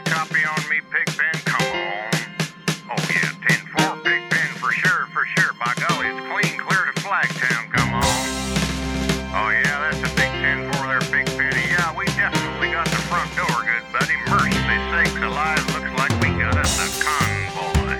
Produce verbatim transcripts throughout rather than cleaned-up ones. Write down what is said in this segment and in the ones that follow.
a copy on me, Pigpen? Come on. Oh, yeah, ten four, Pigpen, for sure, for sure. By golly, it's clean clear to Flagtown. Come on. Oh, yeah, that's a big ten four there, Pigpen. Yeah, we definitely got the front door, good buddy. Mercy sakes alive, looks like we got us a convoy.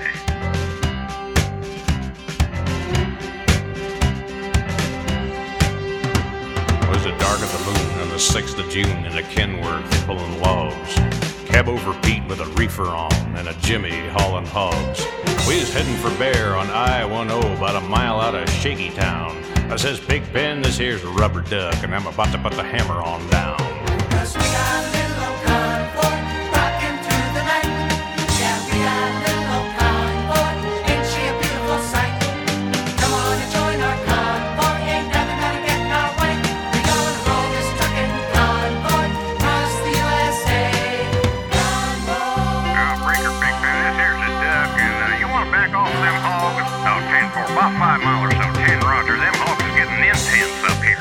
It was the dark of the moon on the sixth of June in a Kenworth pulling logs. Cab over Pete with a reefer on and a Jimmy hauling hogs. We was heading for Bear on I ten, about a mile out of Shaky Town. I says, Pigpen, this here's a rubber duck, and I'm about to put the hammer on down. 'Cause we got a little old convoy rocking through the night. Yeah, we got a little old convoy, ain't she a beautiful sight? Come on and join our convoy, ain't nothing gonna get in our way. We're gonna roll this truckin' convoy across the U S A. Convoy. Uh, breaker, Pigpen, this here's a duck, and uh, you want to back off of them hogs? Oh, ten four, about five mile or so. ten, Roger, them hogs is getting intense up here.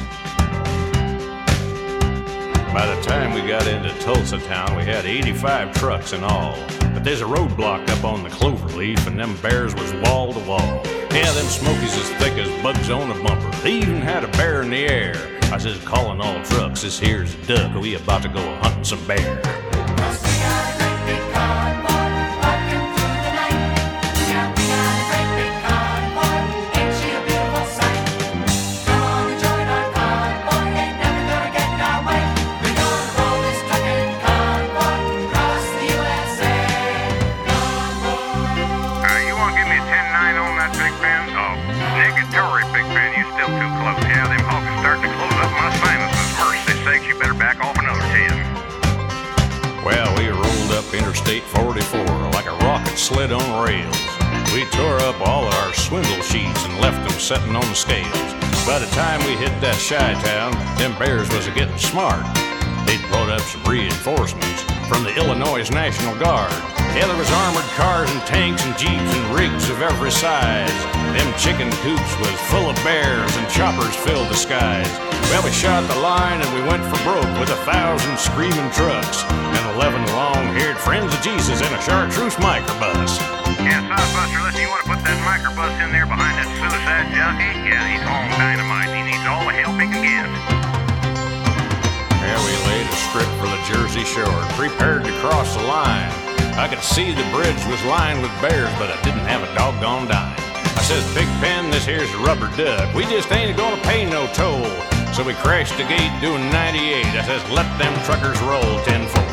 By the time we got into Tulsa town, we had eighty-five trucks in all. But there's a roadblock up on the Cloverleaf, and them bears was wall to wall. Yeah, them smokies as thick as bugs on a bumper. They even had a bear in the air. I says, calling all trucks, this here's a duck. We about to go hunting some bear. 'Cause we got a great big convoy rocking through the night. Yeah, we got a great big convoy, ain't she a beautiful sight? Come on and join our convoy, ain't nothing gonna get in our way. We're gonna roll this truckin' convoy across the U S A. Convoy. Uh, you want to give me a ten nine on that, Pigpen? Oh, negatory, Pigpen, you still too close. Yeah, them hogs are starting to close up my sinuses. Mercy sakes, you better back off another ten. Well, we rolled up Interstate forty-four like a rocket sled on rails. We tore up all of our swindle sheets and left them setting on the scales. By the time we hit that Chi-town, them bears was a-getting smart. They'd brought up some reinforcements from the Illinois National Guard. Yeah, there was armored cars and tanks and jeeps and rigs of every size. Them chicken coops was full of bears and choppers filled the skies. Well, we shot the line and we went for broke with a thousand screaming trucks and eleven long-haired friends of Jesus in a chartreuse microbus. Yeah, Softbuster, listen, you want to put that microbus in there behind that suicide jockey? Yeah, he's hauling dynamite. He needs all the help he can get. Yeah, we laid a strip for the Jersey Shore, prepared to cross the line. I could see the bridge was lined with bears, but I didn't have a doggone dime. I says, Pigpen, this here's a rubber duck. We just ain't gonna pay no toll. So we crashed the gate doing ninety-eight. I says, let them truckers roll ten four.